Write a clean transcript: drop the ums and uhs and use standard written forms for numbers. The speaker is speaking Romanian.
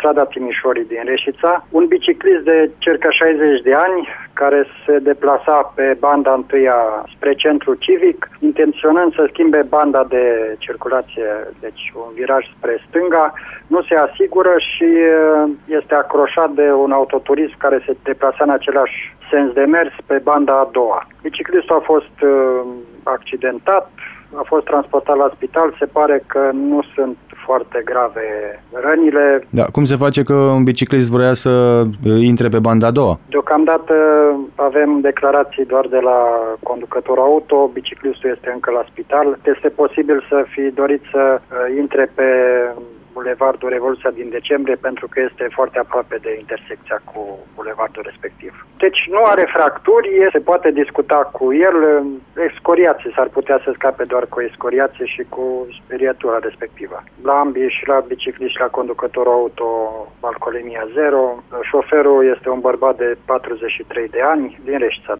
strada Timișorii din Reșița, un biciclist de circa 60 de ani care se deplasa pe banda întâia spre centru civic, intenționând să schimbe banda de circulație, deci un viraj spre stânga, nu se asigură și este acroșat de un autoturism care se deplasa în același sens de mers pe banda a doua. Biciclistul a fost accidentat, a fost transportat la spital, se pare că nu sunt foarte grave rănile. Da, cum se face că un biciclist vrea să intre pe banda a doua? Deocamdată avem declarații doar de la conducătorul auto, biciclistul este încă la spital. Este posibil să fi dorit să intre pe Bulevardul Revoluția din decembrie, pentru că este foarte aproape de intersecția cu bulevardul respectiv. Deci nu are fracturi, se poate discuta cu el, excoriație, s-ar putea să scape doar cu excoriație și cu speriatura respectivă. La ambii, și la biciclist și la conducătorul auto, alcoolemia 0. Șoferul este un bărbat de 43 de ani din Reșița.